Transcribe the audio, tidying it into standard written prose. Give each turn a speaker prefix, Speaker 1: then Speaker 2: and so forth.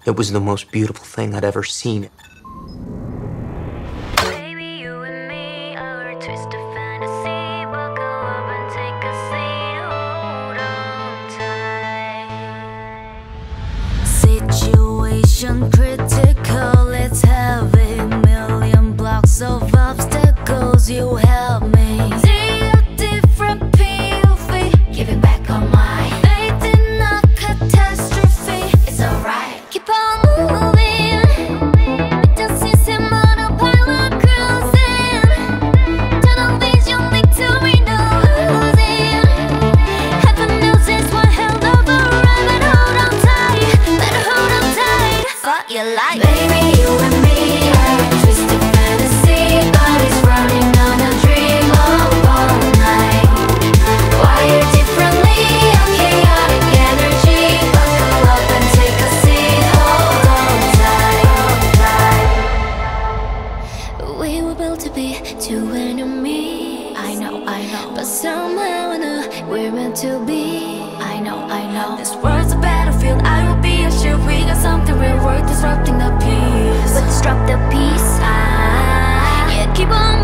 Speaker 1: It was the most beautiful thing I'd ever seen.
Speaker 2: Baby, you and me, our twisted fantasy. Buckle up and take a seat. Hold on tight. Situation critical, it's heavy. Million blocks of obstacles, you help me. See a different POV, giving back on my faith in a catastrophe. It's alright, keep on moving. Just system autopilot cruising. Tunnel vision, victory, no losing. Heaven knows it's one hell of a ride, but hold on tight, better hold on tight. Fuck your life, baby, you and me are a twisted fantasy. Bodies running on a dream all night. Wired differently, a chaotic energy. Buckle up and take a seat. Hold on tight. We were built to be two enemies. I know, but somehow I know we're meant to be. I know. This world's a battlefield, I will be a shield. We got something real worth disrupting the peace. Let's disrupt the peace. Yeah, keep on